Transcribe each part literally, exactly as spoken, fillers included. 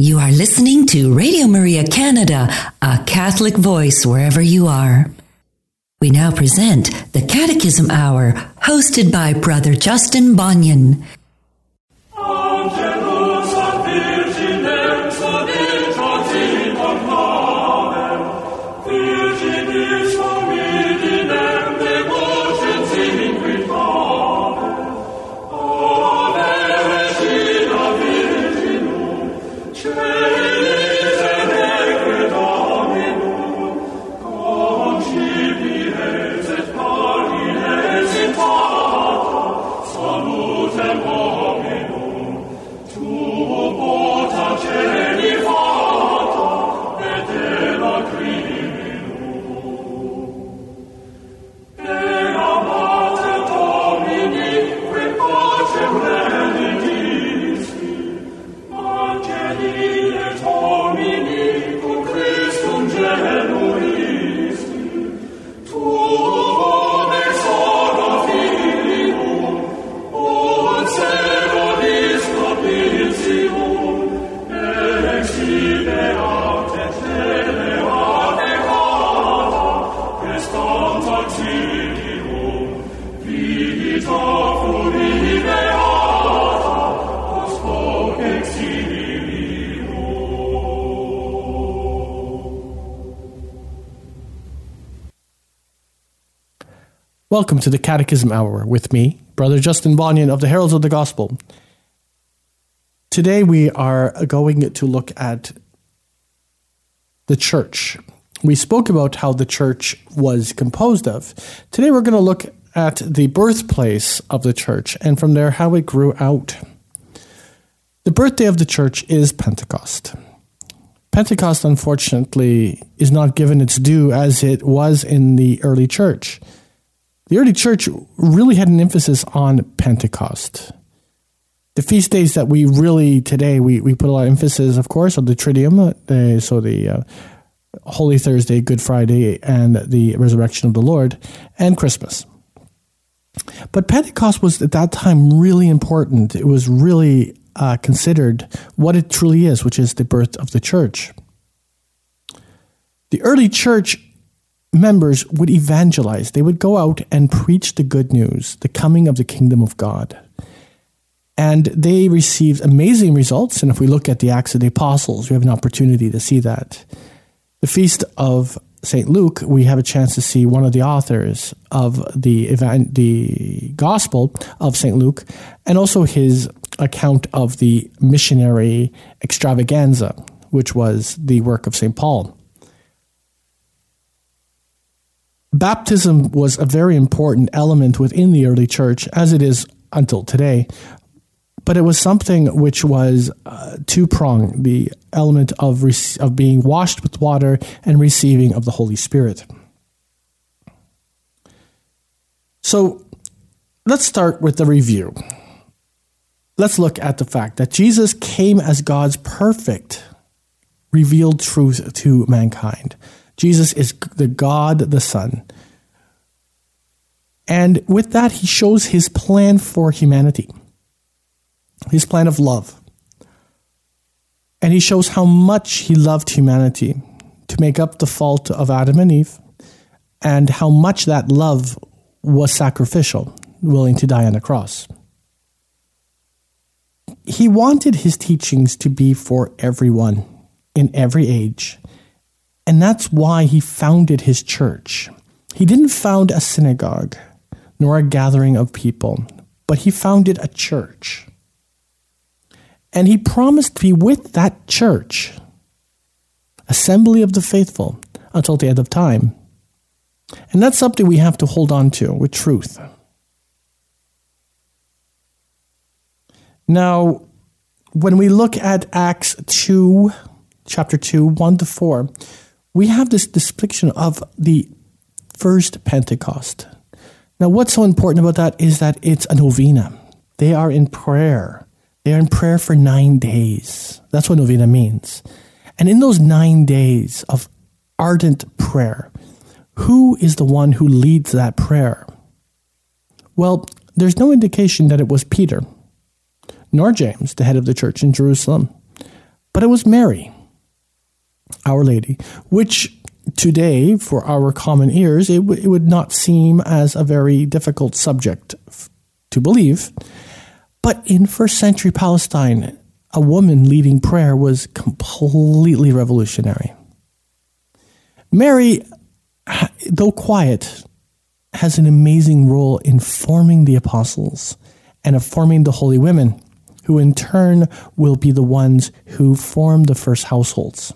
You are listening to Radio Maria Canada, a Catholic voice wherever you are. We now present the Catechism Hour, hosted by Brother Justin Bonnion. Welcome to the Catechism Hour with me, Brother Justin Bonnion of the Heralds of the Gospel. Today we are going to look at the church. We spoke about how the church was composed of. Today we're going to look at the birthplace of the church, and from there how it grew out. The birthday of the church is Pentecost. Pentecost, unfortunately, is not given its due as it was in the early church. The early church really had an emphasis on Pentecost. The feast days that we really, today, we, we put a lot of emphasis, of course, on the Triduum, uh, so the uh, Holy Thursday, Good Friday, and the Resurrection of the Lord, and Christmas. But Pentecost was, at that time, really important. It was really uh, considered what it truly is, which is the birth of the church. The early church members would evangelize. They would go out and preach the good news, the coming of the kingdom of God. And they received amazing results. And if we look at the Acts of the Apostles, we have an opportunity to see that. The Feast of Saint Luke, we have a chance to see one of the authors of the, evan- the Gospel of Saint Luke, and also his account of the missionary extravaganza, which was the work of Saint Paul. Baptism was a very important element within the early church, as it is until today. But it was something which was uh, two-pronged, the element of, rec- of being washed with water and receiving of the Holy Spirit. So let's start with the review. Let's look at the fact that Jesus came as God's perfect, revealed truth to mankind. Jesus is the God, the Son. And with that, he shows his plan for humanity, his plan of love. And he shows how much he loved humanity to make up the fault of Adam and Eve, and how much that love was sacrificial, willing to die on the cross. He wanted his teachings to be for everyone in every age. And that's why he founded his church. He didn't found a synagogue, nor a gathering of people, but he founded a church. And he promised to be with that church, assembly of the faithful, until the end of time. And that's something we have to hold on to with truth. Now, when we look at Acts two, chapter two, one to four, we have this description of the first Pentecost. Now, what's so important about that is that it's a novena. They are in prayer. They are in prayer for nine days. That's what novena means. And in those nine days of ardent prayer, who is the one who leads that prayer? Well, there's no indication that it was Peter, nor James, the head of the church in Jerusalem, But it was Mary, Our Lady, which today, for our common ears, it, w- it would not seem as a very difficult subject f- to believe. But in first century Palestine, a woman leading prayer was completely revolutionary. Mary, though quiet, has an amazing role in forming the apostles and of forming the holy women, who in turn will be the ones who form the first households.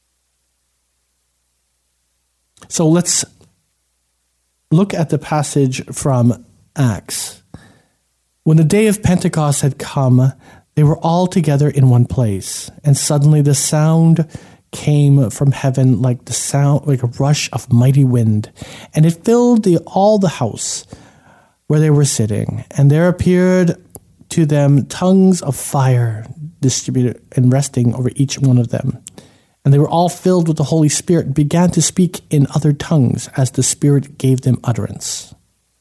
So let's look at the passage from Acts. When the day of Pentecost had come, they were all together in one place, and suddenly the sound came from heaven like the sound, like a rush of mighty wind, and it filled the, all the house where they were sitting. And there appeared to them tongues of fire distributed and resting over each one of them. And they were all filled with the Holy Spirit and began to speak in other tongues as the Spirit gave them utterance.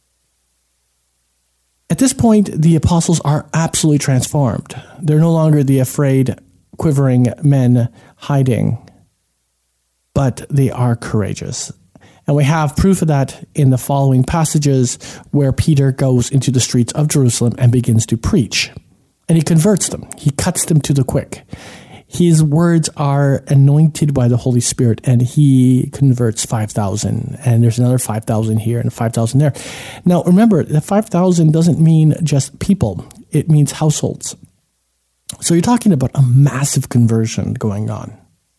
At this point, the apostles are absolutely transformed. They're no longer the afraid, quivering men hiding, but they are courageous. And we have proof of that in the following passages where Peter goes into the streets of Jerusalem and begins to preach. And he converts them. He cuts them to the quick. His words are anointed by the Holy Spirit, and he converts five thousand. And there's another five thousand here and five thousand there. Now, remember, the five thousand doesn't mean just people. It means households. So you're talking about a massive conversion going on.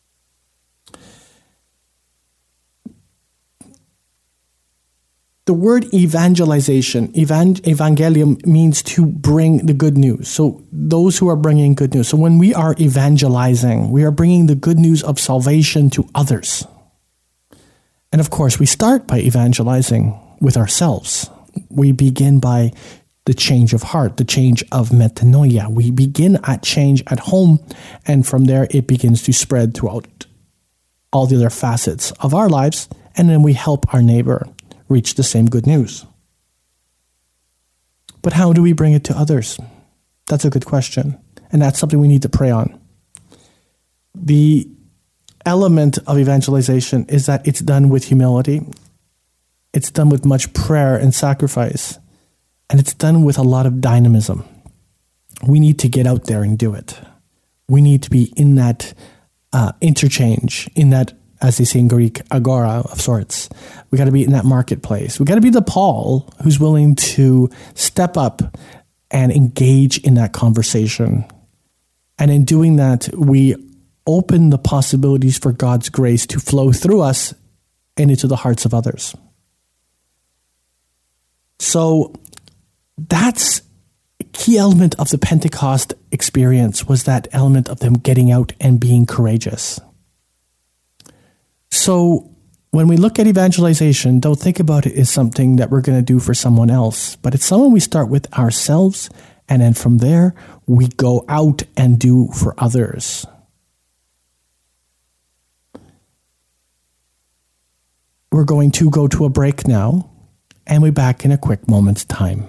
The word evangelization, evan- evangelium, means to bring the good news. So those who are bringing good news. So when we are evangelizing, we are bringing the good news of salvation to others. And of course, we start by evangelizing with ourselves. We begin by the change of heart, the change of metanoia. We begin at change at home, and from there it begins to spread throughout all the other facets of our lives, and then we help our neighbor reach the same good news. But how do we bring it to others? That's a good question, and that's something we need to pray on. The element of evangelization is that it's done with humility, it's done with much prayer and sacrifice, and it's done with a lot of dynamism. We need to get out there and do it. We need to be in that uh, interchange, in that, as they say in Greek, agora of sorts. We got to be in that marketplace. We got to be the Paul who's willing to step up and engage in that conversation. And in doing that, we open the possibilities for God's grace to flow through us and into the hearts of others. So that's a key element of the Pentecost experience, was that element of them getting out and being courageous. So when we look at evangelization, don't think about it as something that we're going to do for someone else, but it's something we start with ourselves, and then from there, we go out and do for others. We're going to go to a break now, and we'll be back in a quick moment's time.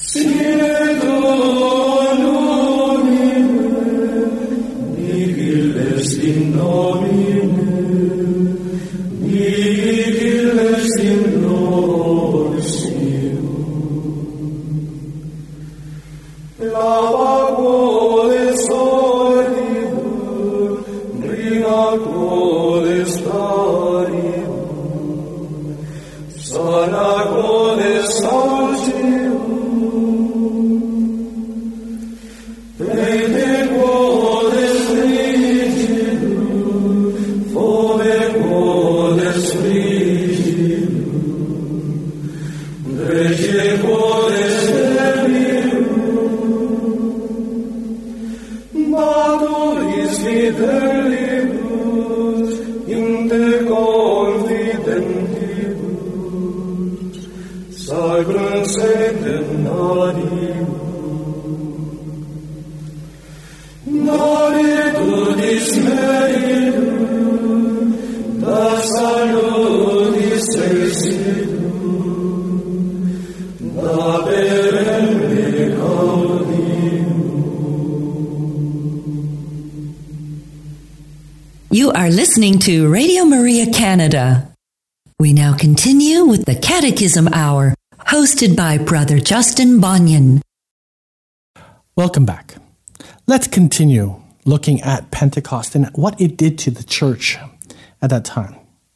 You are listening to Radio Maria Canada. We now continue with the Catechism Hour, hosted by Brother Justin Bonnion. Welcome back. Let's continue looking at Pentecost and what it did to the church at that time.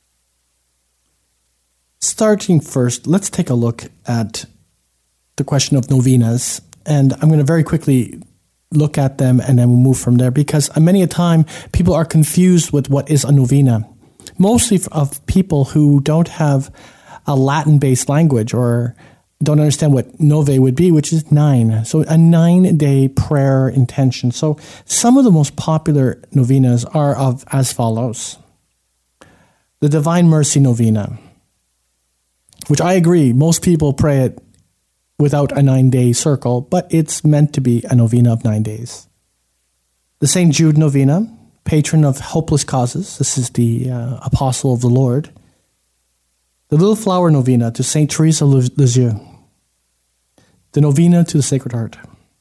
Starting first, let's take a look at the question of novenas, and I'm going to very quickly look at them and then we'll move from there, because many a time people are confused with what is a novena, mostly of people who don't have a Latin-based language or don't understand what nove would be, which is nine. So a nine-day prayer intention. So some of the most popular novenas are of as follows. The Divine Mercy Novena, which I agree, most people pray it without a nine-day circle, but it's meant to be a novena of nine days. The Saint Jude Novena, patron of hopeless causes. This is the uh, Apostle of the Lord. The Little Flower Novena to Saint Teresa Lisieux. The Novena to the Sacred Heart.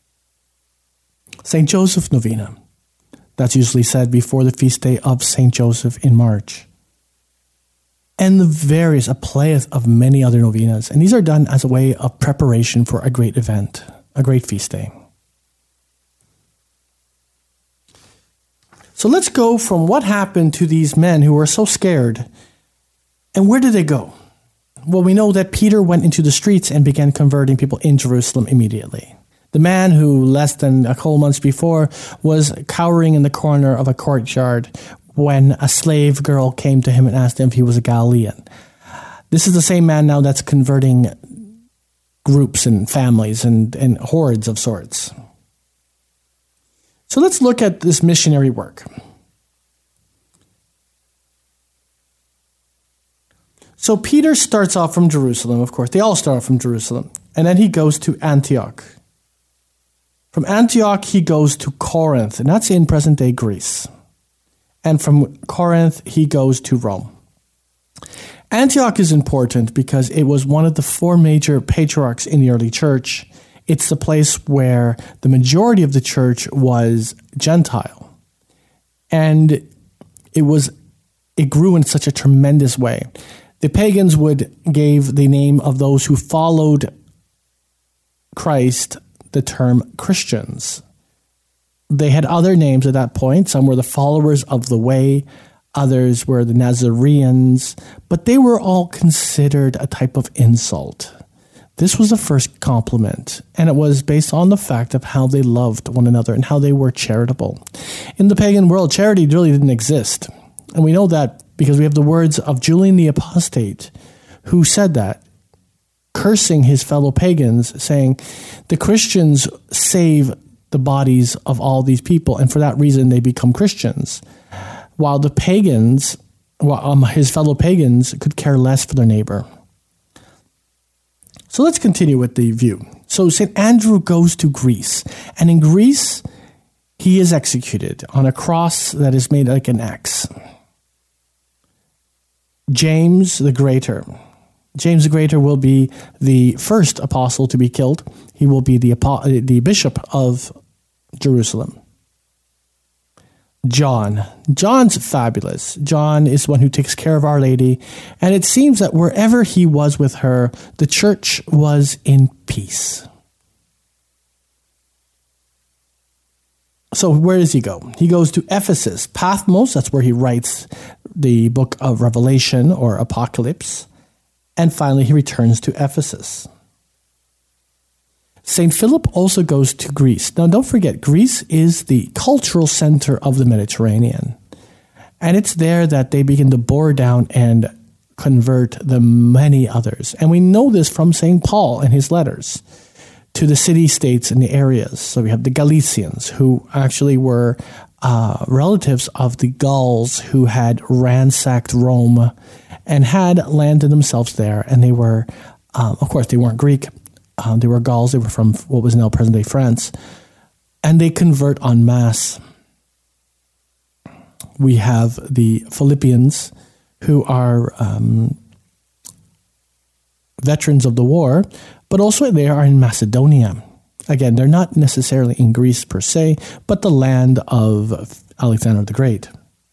Saint Joseph Novena. That's usually said before the feast day of Saint Joseph in March. And the various, a play of many other novenas. And these are done as a way of preparation for a great event, a great feast day. So let's go from what happened to these men who were so scared. And where did they go? Well, we know that Peter went into the streets and began converting people in Jerusalem immediately. The man who, less than a couple months before, was cowering in the corner of a courtyard when a slave girl came to him and asked him if he was a Galilean. This is the same man now that's converting groups and families and, and hordes of sorts. So let's look at this missionary work. So Peter starts off from Jerusalem, of course. They all start off from Jerusalem. And then he goes to Antioch. From Antioch, he goes to Corinth, and that's in present-day Greece. And from Corinth, he goes to Rome. Antioch is important because it was one of the four major patriarchs in the early church. It's the place where the majority of the church was Gentile. And it was it grew in such a tremendous way. The pagans would gave the name of those who followed Christ the term Christians. They had other names at that point. Some were the followers of the way, others were the Nazareans, but they were all considered a type of insult. This was the first compliment, and it was based on the fact of how they loved one another and how they were charitable. In the pagan world, charity really didn't exist. And we know that because we have the words of Julian the Apostate, who said that, cursing his fellow pagans, saying, the Christians save the bodies of all these people, and for that reason they become Christians, while the pagans, well, um, his fellow pagans, could care less for their neighbor. So let's continue with the view. So Saint Andrew goes to Greece, and in Greece, he is executed on a cross that is made like an X. James the Greater, James the Greater will be the first apostle to be killed. He will be the, the bishop of Jerusalem. John. John's fabulous. John is one who takes care of Our Lady, and it seems that wherever he was with her, the church was in peace. So where does he go? He goes to Ephesus. Patmos, that's where he writes the book of Revelation or Apocalypse. And finally, he returns to Ephesus. Saint Philip also goes to Greece. Now, don't forget, Greece is the cultural center of the Mediterranean. And it's there that they begin to bore down and convert the many others. And we know this from Saint Paul and his letters to the city-states and the areas. So we have the Galicians, who actually were uh, relatives of the Gauls who had ransacked Rome and had landed themselves there. And they were, um, of course, they weren't Greek. Um, they were Gauls. They were from what was now present-day France. And they convert en masse. We have the Philippians, who are um, veterans of the war, but also they are in Macedonia. Again, they're not necessarily in Greece per se, but the land of Alexander the Great.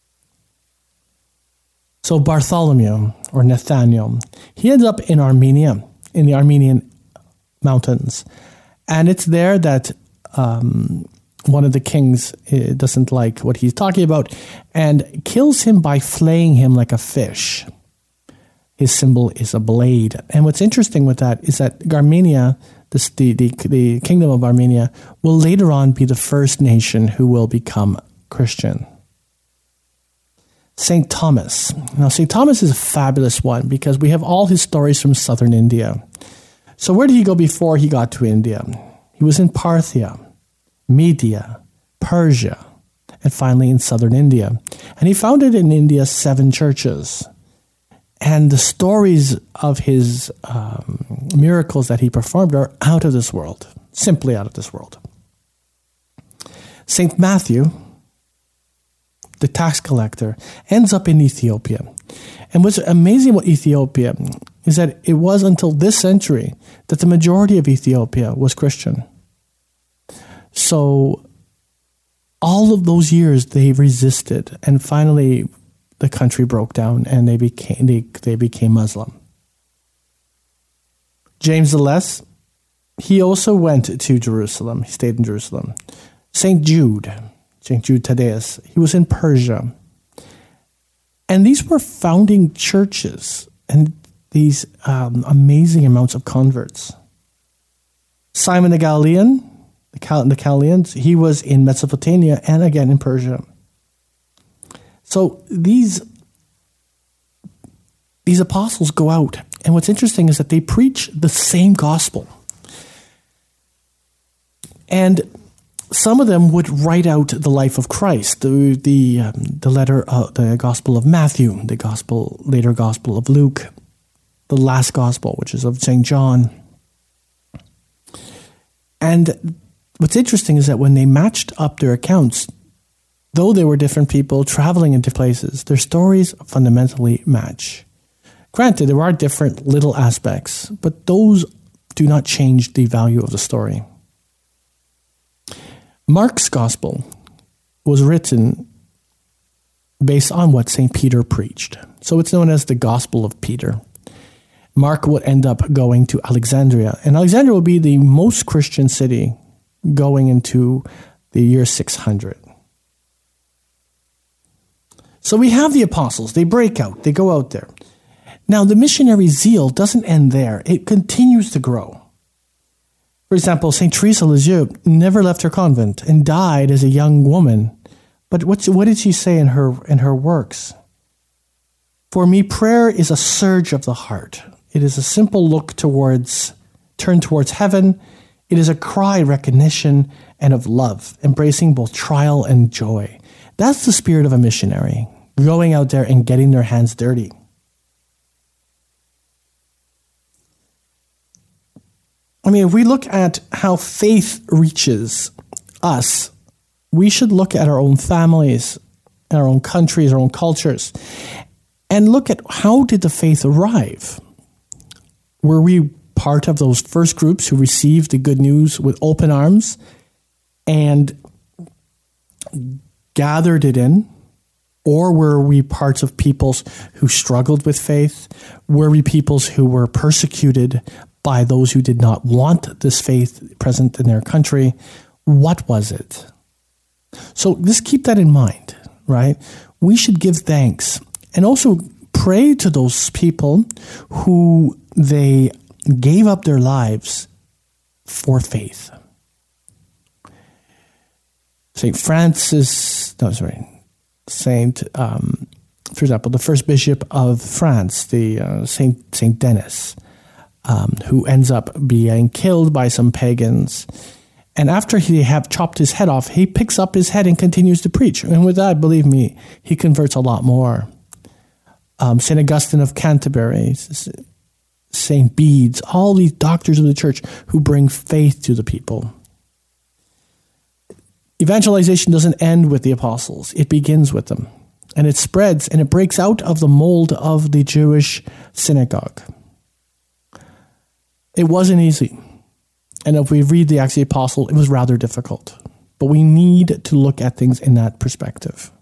So Bartholomew, or Nathaniel, he ends up in Armenia, in the Armenian mountains. And it's there that um, one of the kings uh, doesn't like what he's talking about and kills him by flaying him like a fish. His symbol is a blade. And what's interesting with that is that Armenia, this, the, the, the kingdom of Armenia, will later on be the first nation who will become Christian. Saint Thomas. Now, Saint Thomas is a fabulous one because we have all his stories from southern India. So where did he go before he got to India? He was in Parthia, Media, Persia, and finally in southern India. And he founded in India seven churches. And the stories of his um, miracles that he performed are out of this world, simply out of this world. Saint Matthew, the tax collector, ends up in Ethiopia. And what's amazing about Ethiopia is that it was until this century that the majority of Ethiopia was Christian. So all of those years they resisted, and finally the country broke down and they became they, they became Muslim. James the Less, he also went to Jerusalem. He stayed in Jerusalem. Saint Jude, Saint Jude Thaddeus, he was in Persia. And these were founding churches and these um, amazing amounts of converts. Simon the Galilean, the, Cal- the Galileans, he was in Mesopotamia and again in Persia. So these, these apostles go out, and what's interesting is that they preach the same gospel. And some of them would write out the life of Christ, the the, um, the letter, uh, the Gospel of Matthew, the gospel later Gospel of Luke, the last Gospel, which is of Saint John. And what's interesting is that when they matched up their accounts, though they were different people traveling into places, their stories fundamentally match. Granted, there are different little aspects, but those do not change the value of the story. Mark's gospel was written based on what Saint Peter preached. So it's known as the Gospel of Peter. Mark would end up going to Alexandria, and Alexandria will be the most Christian city going into the year six hundred. So we have the apostles. They break out. They go out there. Now, the missionary zeal doesn't end there. It continues to grow. For example, Saint Teresa of Lisieux never left her convent and died as a young woman. But what's, what did she say in her in her works? For me, prayer is a surge of the heart. It is a simple look towards, turned towards heaven. It is a cry of recognition and of love, embracing both trial and joy. That's the spirit of a missionary, going out there and getting their hands dirty. I mean, if we look at how faith reaches us, we should look at our own families, our own countries, our own cultures, and look at how did the faith arrive? Were we part of those first groups who received the good news with open arms and gathered it in? Or were we parts of peoples who struggled with faith? Were we peoples who were persecuted by those who did not want this faith present in their country? What was it? So just keep that in mind, right? We should give thanks and also pray to those people who they gave up their lives for faith. Saint Francis, no, sorry, Saint, um, for example, the first bishop of France, the uh, Saint Saint Denis, um, who ends up being killed by some pagans. And after he have chopped his head off, he picks up his head and continues to preach. And with that, believe me, he converts a lot more. Um, Saint Augustine of Canterbury, Saint Bede's, all these doctors of the church who bring faith to the people. Evangelization doesn't end with the apostles. It begins with them. And it spreads and it breaks out of the mold of the Jewish synagogue. It wasn't easy. And if we read the Acts of the Apostle, it was rather difficult. But we need to look at things in that perspective.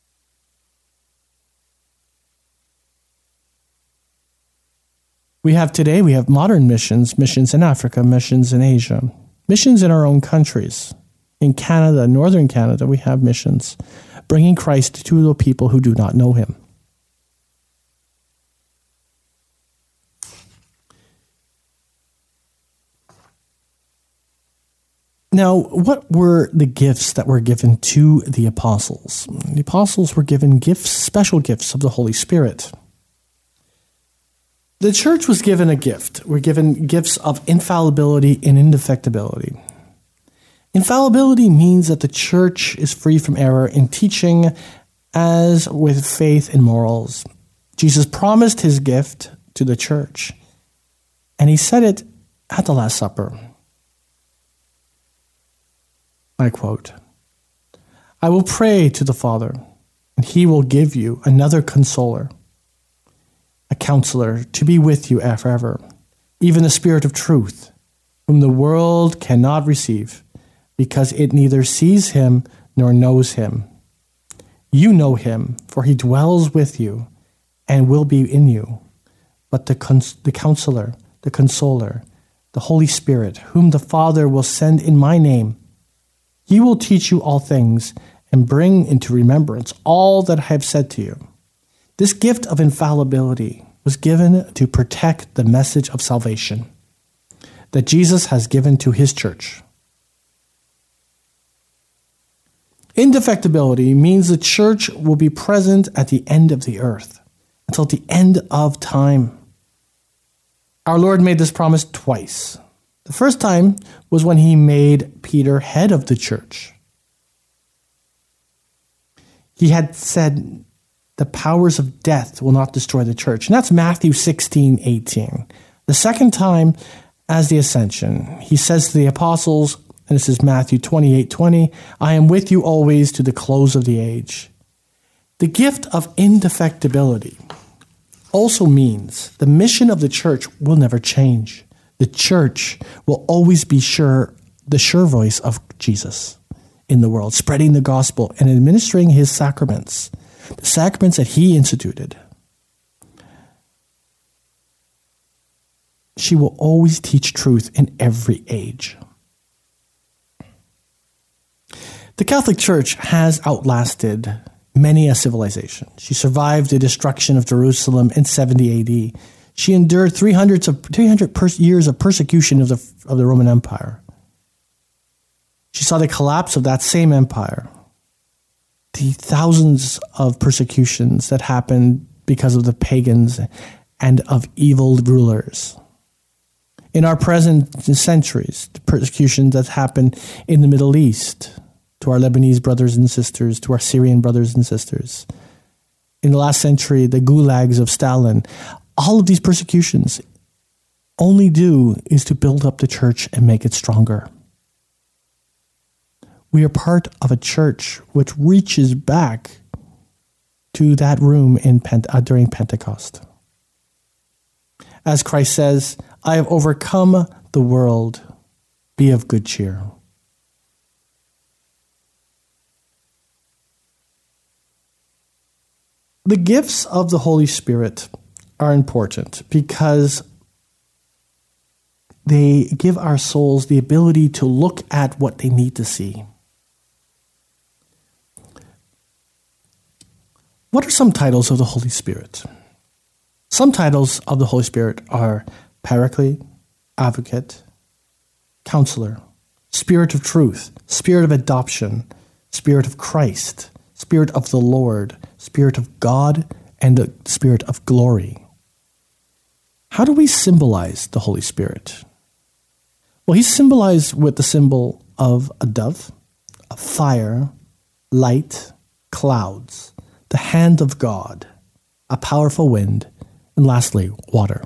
We have today, we have modern missions, missions in Africa, missions in Asia, missions in our own countries. In Canada, northern Canada, we have missions, bringing Christ to the people who do not know him. Now, what were the gifts that were given to the apostles? The apostles were given gifts, special gifts of the Holy Spirit. The church was given a gift. We're given gifts of infallibility and indefectibility. Infallibility means that the church is free from error in teaching as with faith and morals. Jesus promised his gift to the church, and he said it at the Last Supper. I quote, "I will pray to the Father, and he will give you another consoler, a counselor to be with you forever, even the Spirit of truth, whom the world cannot receive, because it neither sees him nor knows him. You know him, for he dwells with you and will be in you. But the, cons- the counselor, the consoler, the Holy Spirit, whom the Father will send in my name, he will teach you all things and bring into remembrance all that I have said to you." This gift of infallibility was given to protect the message of salvation that Jesus has given to his church. Indefectibility means the church will be present at the end of the earth, until the end of time. Our Lord made this promise twice. The first time was when he made Peter head of the church. He had said, "The powers of death will not destroy the church." And that's Matthew sixteen eighteen. The second time, as the ascension, he says to the apostles, and this is Matthew twenty-eight twenty, "I am with you always to the close of the age." The gift of indefectibility also means the mission of the church will never change. The church will always be sure, the sure voice of Jesus in the world, spreading the gospel and administering his sacraments, the sacraments that he instituted. She will always teach truth in every age. The Catholic Church has outlasted many a civilization. She survived the destruction of Jerusalem in seventy A D. She endured three hundred of three hundred pers- years of persecution of the of the Roman Empire. She saw the collapse of that same empire. The thousands of persecutions that happened because of the pagans and of evil rulers. In our present centuries, the persecution that happened in the Middle East to our Lebanese brothers and sisters, to our Syrian brothers and sisters. In the last century, the gulags of Stalin. All of these persecutions only do is to build up the church and make it stronger. We are part of a church which reaches back to that room in Pente- uh, during Pentecost. As Christ says, I have overcome the world. Be of good cheer. The gifts of the Holy Spirit are important because they give our souls the ability to look at what they need to see. What are some titles of the Holy Spirit? Some titles of the Holy Spirit are Paraclete, Advocate, Counselor, Spirit of Truth, Spirit of Adoption, Spirit of Christ, Spirit of the Lord, Spirit of God, and the Spirit of Glory. How do we symbolize the Holy Spirit? Well, he's symbolized with the symbol of a dove, a fire, light, clouds, the hand of God, a powerful wind, and lastly, water.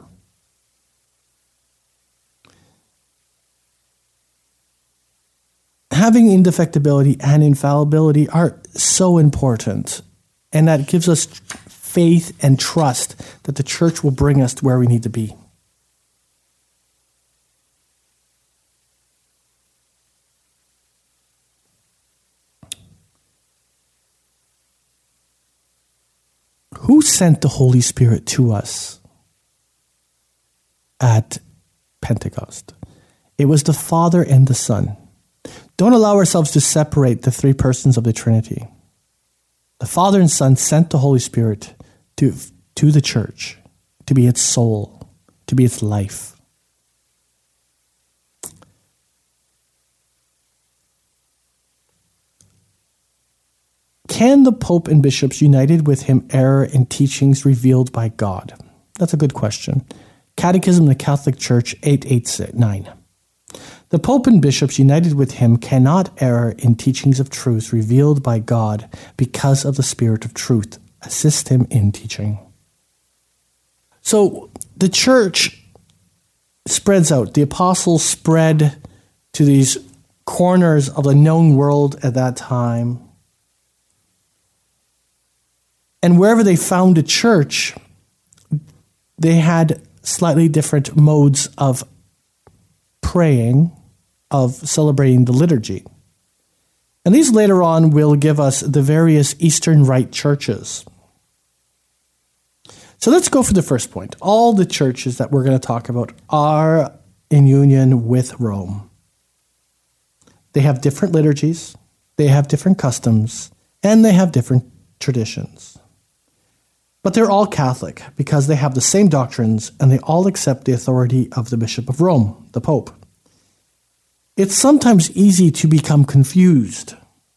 Having indefectibility and infallibility are so important, and that gives us faith and trust that the church will bring us to where we need to be. Who sent the Holy Spirit to us at Pentecost? It was the Father and the Son. Don't allow ourselves to separate the three persons of the Trinity. The Father and Son sent the Holy Spirit to, to the church, to be its soul, to be its life. Can the Pope and bishops united with him err in teachings revealed by God? That's a good question. Catechism of the Catholic Church eight eighty-nine. The Pope and bishops united with him cannot err in teachings of truth revealed by God because of the Spirit of truth. Assist him in teaching. So the church spreads out. The apostles spread to these corners of the known world at that time. And wherever they found a church, they had slightly different modes of praying, of celebrating the liturgy. And these later on will give us the various Eastern Rite churches. So let's go for the first point. All the churches that we're going to talk about are in union with Rome. They have different liturgies, they have different customs, and they have different traditions. But they're all Catholic because they have the same doctrines and they all accept the authority of the Bishop of Rome, the Pope. It's sometimes easy to become confused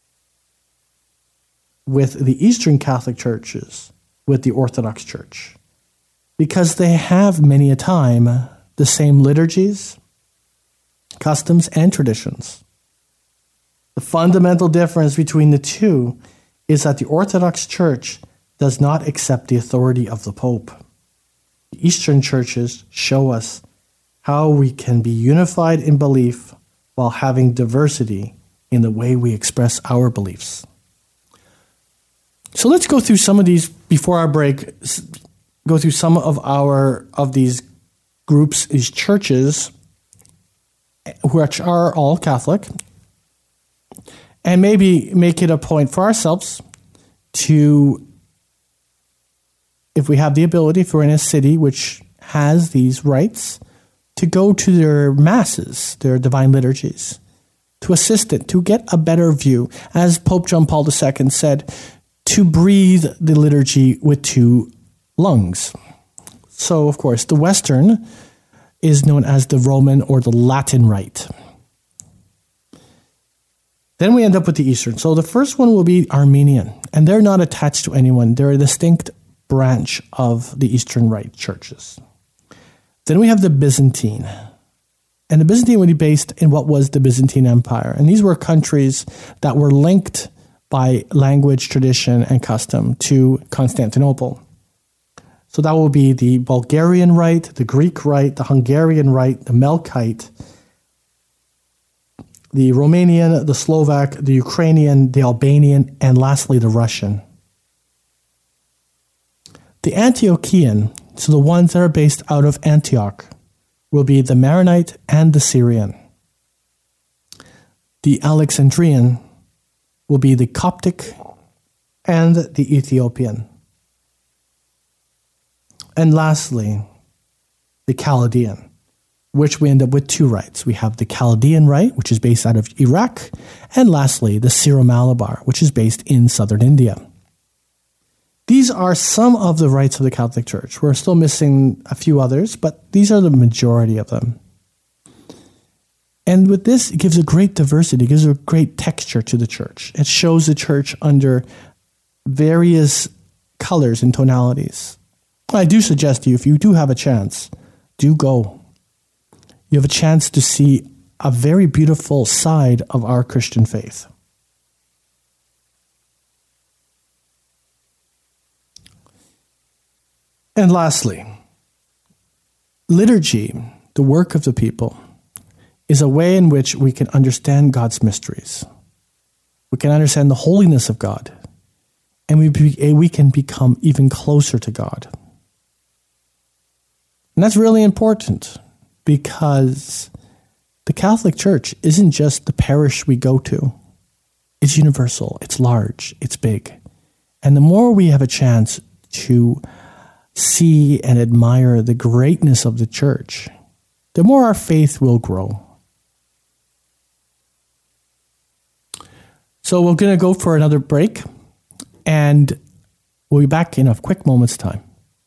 with the Eastern Catholic churches, with the Orthodox Church, because they have many a time the same liturgies, customs, and traditions. The fundamental difference between the two is that the Orthodox Church does not accept the authority of the Pope. The Eastern churches show us how we can be unified in belief while having diversity in the way we express our beliefs. So let's go through some of these before our break. Go through some of our of these groups, these churches, which are all Catholic, and maybe make it a point for ourselves to, if we have the ability, if we're in a city which has these rites, to go to their masses, their divine liturgies, to assist it, to get a better view. As Pope John Paul the Second said, to breathe the liturgy with two lungs. So, of course, the Western is known as the Roman or the Latin Rite. Then we end up with the Eastern. So the first one will be Armenian, and they're not attached to anyone. They're a distinct branch of the Eastern Rite churches. Then we have the Byzantine. And the Byzantine would be based in what was the Byzantine Empire. And these were countries that were linked by language, tradition, and custom to Constantinople. So that will be the Bulgarian Rite, the Greek Rite, the Hungarian Rite, the Melkite, the Romanian, the Slovak, the Ukrainian, the Albanian, and lastly the Russian. The Antiochian, so the ones that are based out of Antioch, will be the Maronite and the Syrian. The Alexandrian will be the Coptic and the Ethiopian. And lastly, the Chaldean, which we end up with two rites. We have the Chaldean rite, which is based out of Iraq, and lastly, the Syro-Malabar, which is based in southern India. These are some of the rites of the Catholic Church. We're still missing a few others, but these are the majority of them. And with this, it gives a great diversity, it gives a great texture to the church. It shows the church under various colors and tonalities. I do suggest to you, if you do have a chance, do go. You have a chance to see a very beautiful side of our Christian faith. And lastly, liturgy, the work of the people, is a way in which we can understand God's mysteries. We can understand the holiness of God, and we be, we can become even closer to God. And that's really important, because the Catholic Church isn't just the parish we go to. It's universal, it's large, it's big. And the more we have a chance to see and admire the greatness of the church, the more our faith will grow. So we're going to go for another break, and we'll be back in a quick moment's time.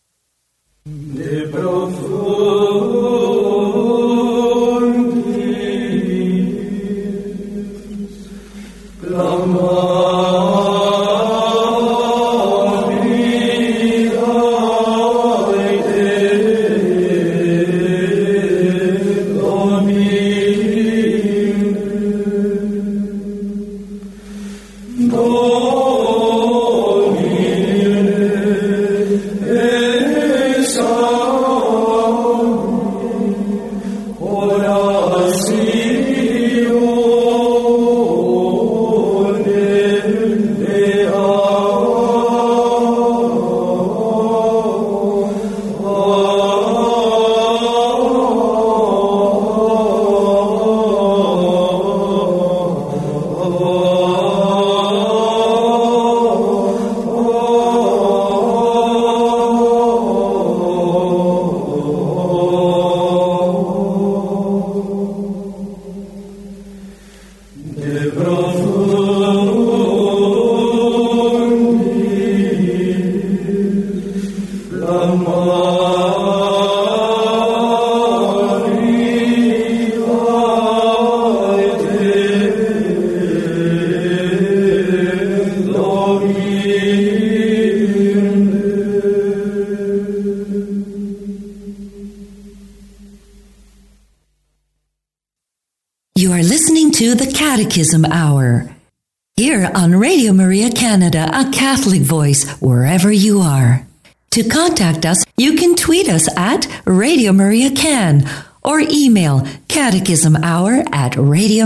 Catechism Hour, here on Radio Maria Canada, a Catholic voice wherever you are. To contact us, you can tweet us at Radio Maria Can or email catechismhour at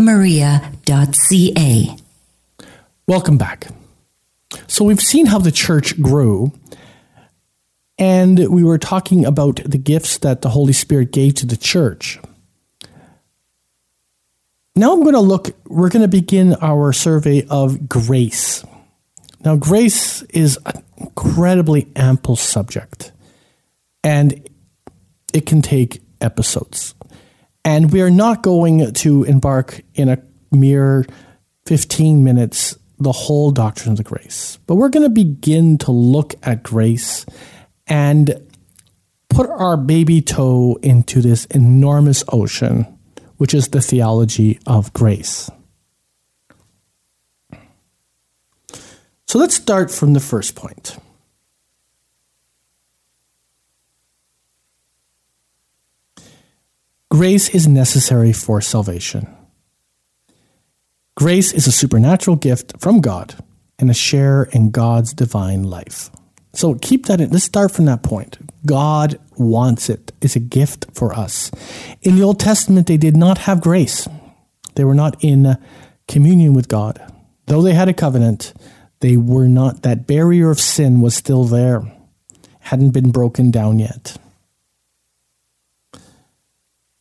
radiomaria.ca. Welcome back. So we've seen how the church grew, and we were talking about the gifts that the Holy Spirit gave to the church. Now I'm going to look, we're going to begin our survey of grace. Now, grace is an incredibly ample subject, and it can take episodes. And we are not going to embark in a mere fifteen minutes the whole doctrine of the grace. But we're going to begin to look at grace and put our baby toe into this enormous ocean, which is the theology of grace. So let's start from the first point. Grace is necessary for salvation. Grace is a supernatural gift from God and a share in God's divine life. So keep that in. Let's start from that point. God wants it. It's a gift for us. In the Old Testament, they did not have grace. They were not in communion with God. Though they had a covenant, they were not. That barrier of sin was still there. Hadn't been broken down yet.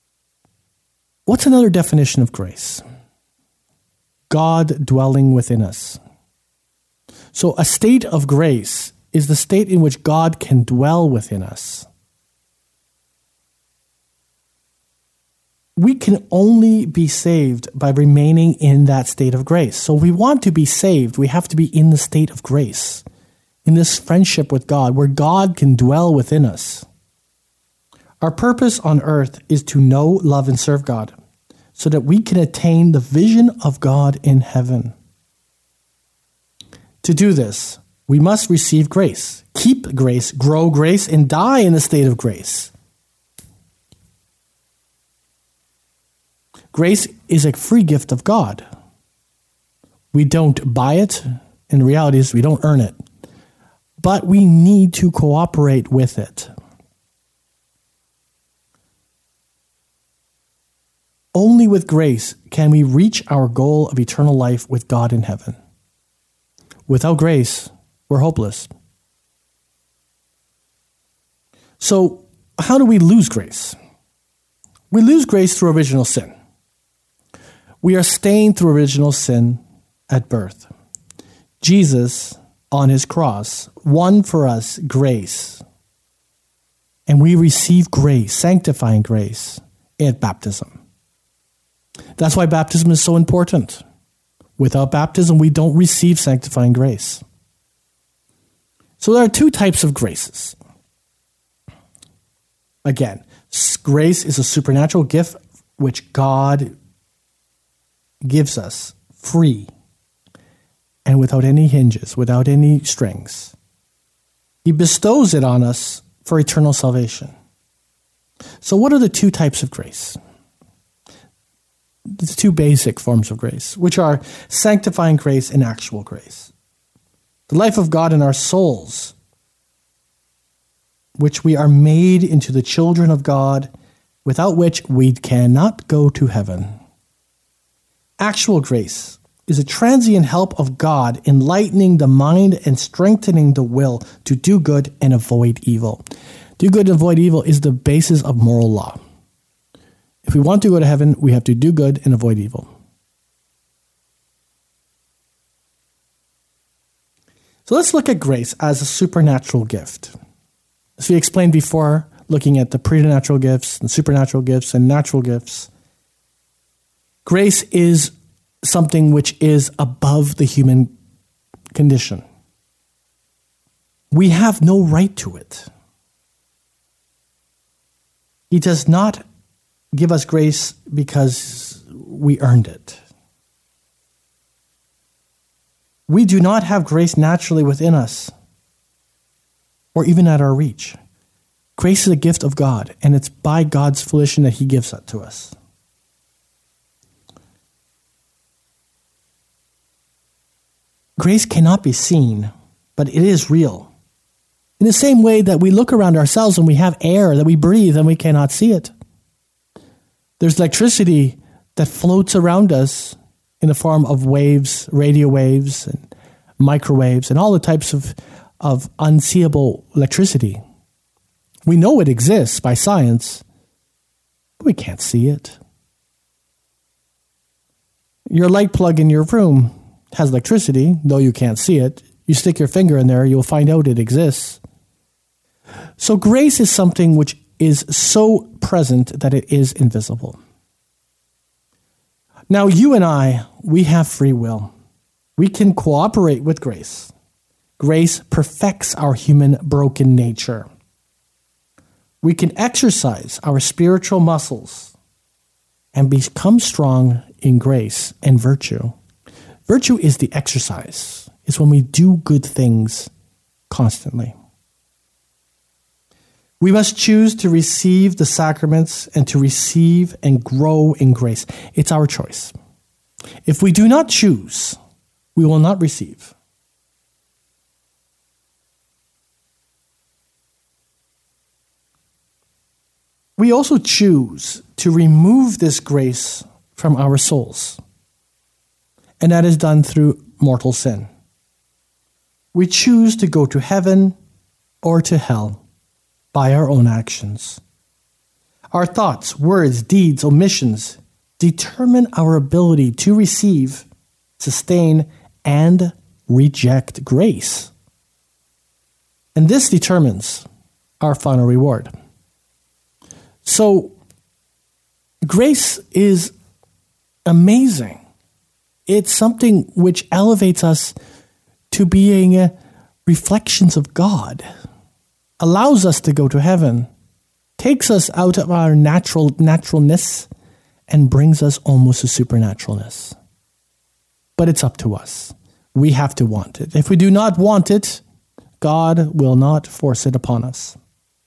What's another definition of grace? God dwelling within us. So a state of grace is the state in which God can dwell within us. We can only be saved by remaining in that state of grace. So if we want to be saved, we have to be in the state of grace, in this friendship with God, where God can dwell within us. Our purpose on earth is to know, love, and serve God, so that we can attain the vision of God in heaven. To do this, we must receive grace, keep grace, grow grace, and die in the state of grace. Grace is a free gift of God. We don't buy it, and the reality is we don't earn it. But we need to cooperate with it. Only with grace can we reach our goal of eternal life with God in heaven. Without grace, we're hopeless. So, how do we lose grace? We lose grace through original sin. We are stained through original sin at birth. Jesus, on his cross, won for us grace. And we receive grace, sanctifying grace, at baptism. That's why baptism is so important. Without baptism, we don't receive sanctifying grace. So there are two types of graces. Again, grace is a supernatural gift which God gives us free and without any hinges, without any strings. He bestows it on us for eternal salvation. So what are the two types of grace? The two basic forms of grace, which are sanctifying grace and actual grace. The life of God in our souls, which we are made into the children of God, without which we cannot go to heaven. Actual grace is a transient help of God enlightening the mind and strengthening the will to do good and avoid evil. Do good and avoid evil is the basis of moral law. If we want to go to heaven, we have to do good and avoid evil. So let's look at grace as a supernatural gift. As we explained before, looking at the preternatural gifts and supernatural gifts and natural gifts, grace is something which is above the human condition. We have no right to it. He does not give us grace because we earned it. We do not have grace naturally within us or even at our reach. Grace is a gift of God, and it's by God's volition that he gives that to us. Grace cannot be seen, but it is real. In the same way that we look around ourselves and we have air that we breathe and we cannot see it. There's electricity that floats around us in the form of waves, radio waves, and microwaves, and all the types of, of unseeable electricity. We know it exists by science, but we can't see it. Your light plug in your room has electricity, though you can't see it. You stick your finger in there, you'll find out it exists. So grace is something which is so present that it is invisible. Now, you and I, we have free will. We can cooperate with grace. Grace perfects our human broken nature. We can exercise our spiritual muscles and become strong in grace and virtue. Virtue is the exercise. It's when we do good things constantly. We must choose to receive the sacraments and to receive and grow in grace. It's our choice. If we do not choose, we will not receive. We also choose to remove this grace from our souls. And that is done through mortal sin. We choose to go to heaven or to hell by our own actions. Our thoughts, words, deeds, omissions determine our ability to receive, sustain, and reject grace. And this determines our final reward. So, grace is amazing. It's something which elevates us to being reflections of God, allows us to go to heaven, takes us out of our natural naturalness, and brings us almost to supernaturalness. But it's up to us. We have to want it. If we do not want it, God will not force it upon us.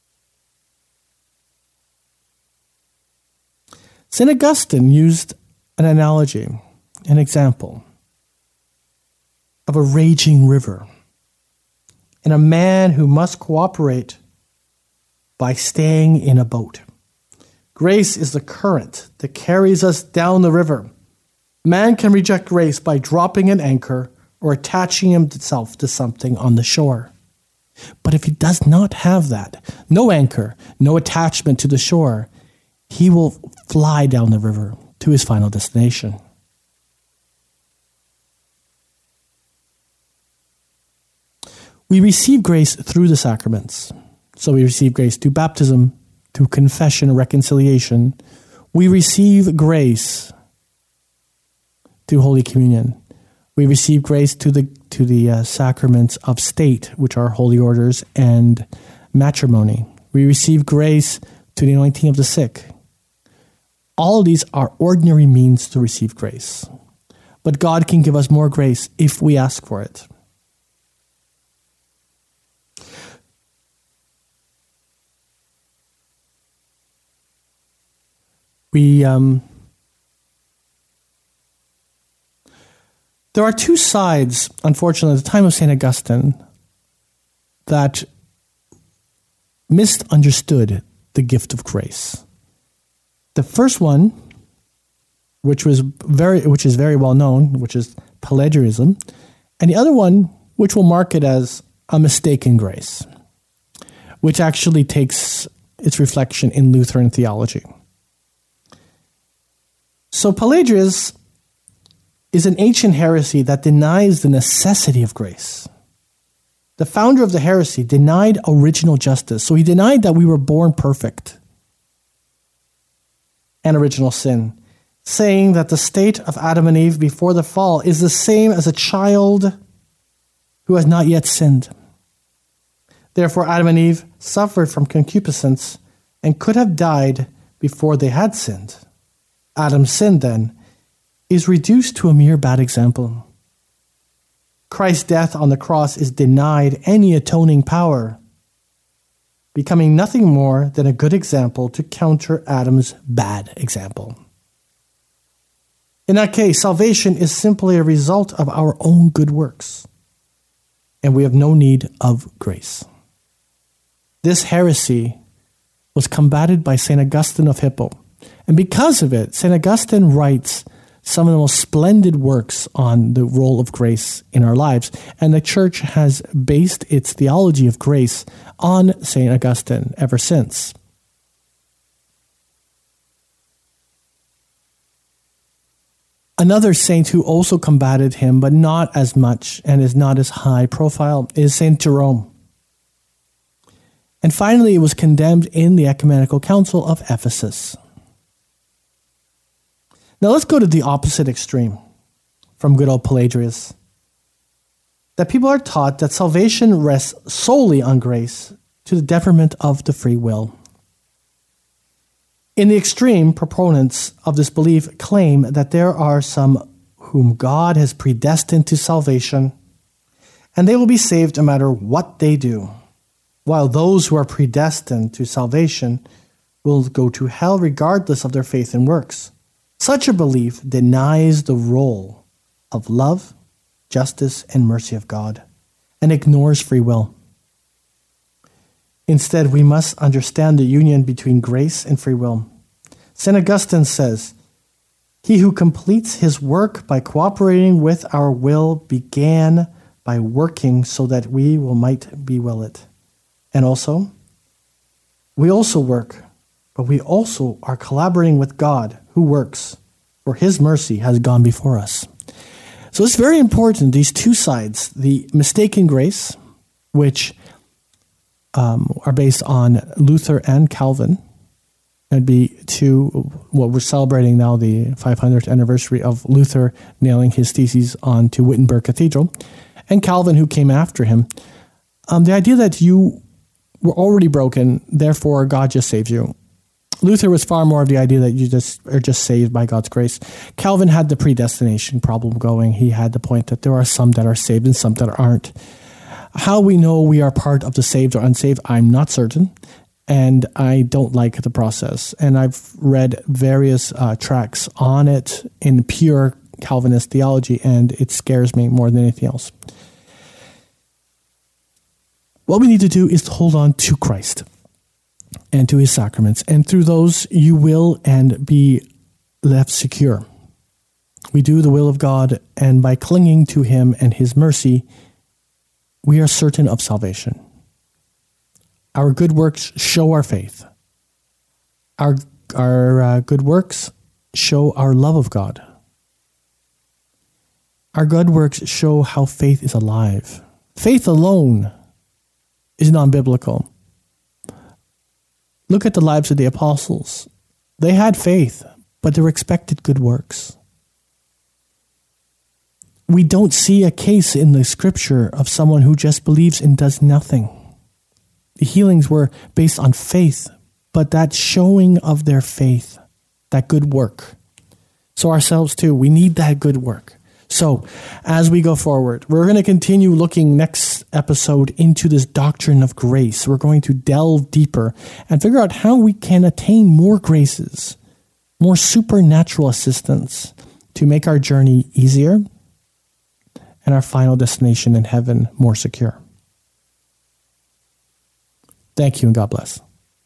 Saint Augustine used an analogy, an example of a raging river and a man who must cooperate by staying in a boat. Grace is the current that carries us down the river. Man can reject grace by dropping an anchor or attaching himself to something on the shore. But if he does not have that, no anchor, no attachment to the shore, he will fly down the river to his final destination. We receive grace through the sacraments. So we receive grace through baptism, through confession and reconciliation. We receive grace through Holy Communion. We receive grace to the to the uh, sacraments of state, which are holy orders and matrimony. We receive grace to the anointing of the sick. All of these are ordinary means to receive grace. But God can give us more grace if we ask for it. We um, there are two sides, unfortunately, at the time of Saint Augustine, that misunderstood the gift of grace. The first one, which was very, which is very well known, which is Pelagianism, and the other one, which will mark it as a mistaken grace, which actually takes its reflection in Lutheran theology. So Pelagius is an ancient heresy that denies the necessity of grace. The founder of the heresy denied original justice. So he denied that we were born perfect and original sin, saying that the state of Adam and Eve before the fall is the same as a child who has not yet sinned. Therefore, Adam and Eve suffered from concupiscence and could have died before they had sinned. Adam's sin, then, is reduced to a mere bad example. Christ's death on the cross is denied any atoning power, becoming nothing more than a good example to counter Adam's bad example. In that case, salvation is simply a result of our own good works, and we have no need of grace. This heresy was combated by Saint Augustine of Hippo. And because of it, Saint Augustine writes some of the most splendid works on the role of grace in our lives. And the Church has based its theology of grace on Saint Augustine ever since. Another saint who also combated him, but not as much and is not as high profile, is Saint Jerome. And finally, it was condemned in the Ecumenical Council of Ephesus. Now let's go to the opposite extreme from good old Pelagius. That people are taught that salvation rests solely on grace to the detriment of the free will. In the extreme, proponents of this belief claim that there are some whom God has predestined to salvation, and they will be saved no matter what they do, while those who are predestined to salvation will go to hell regardless of their faith and works. Such a belief denies the role of love, justice, and mercy of God, and ignores free will. Instead, we must understand the union between grace and free will. Saint Augustine says, "He who completes his work by cooperating with our will began by working so that we will might be will it." And also, we also work, but we also are collaborating with God who works, for his mercy has gone before us. So it's very important, these two sides, the mistaken grace, which um, are based on Luther and Calvin. That'd be two, well, we're celebrating now the five hundredth anniversary of Luther nailing his theses onto Wittenberg Cathedral, and Calvin, who came after him. Um, the idea that you were already broken, therefore God just saves you. Luther was far more of the idea that you just are just saved by God's grace. Calvin had the predestination problem going. He had the point that there are some that are saved and some that aren't. How we know we are part of the saved or unsaved, I'm not certain. And I don't like the process. And I've read various uh, tracts on it in pure Calvinist theology, and it scares me more than anything else. What we need to do is to hold on to Christ and to his sacraments. And through those, you will and be left secure. We do the will of God, and by clinging to him and his mercy, we are certain of salvation. Our good works show our faith. Our, our uh, good works show our love of God. Our good works show how faith is alive. Faith alone is non-biblical. Look at the lives of the apostles. They had faith, but they were expected good works. We don't see a case in the scripture of someone who just believes and does nothing. The healings were based on faith, but that showing of their faith, that good work. So ourselves too, we need that good work. So as we go forward, we're going to continue looking next episode into this doctrine of grace. We're going to delve deeper and figure out how we can attain more graces, more supernatural assistance to make our journey easier and our final destination in heaven more secure. Thank you and God bless.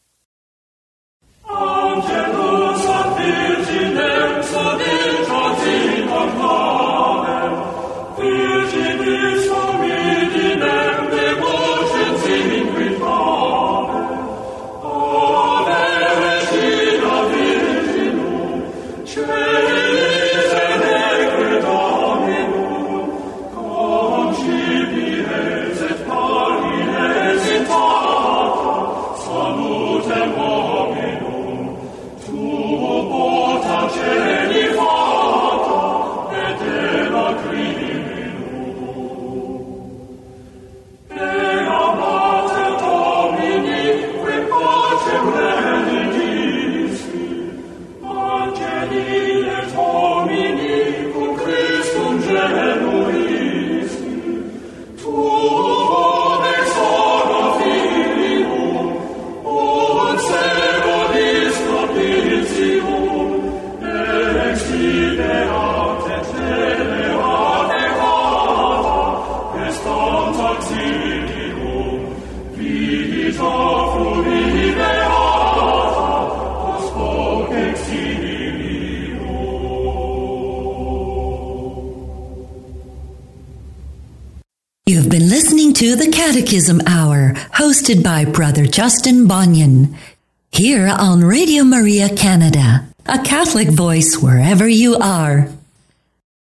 You've been listening to the Catechism Hour, hosted by Brother Justin Bonnion, here on Radio Maria Canada, a Catholic voice wherever you are.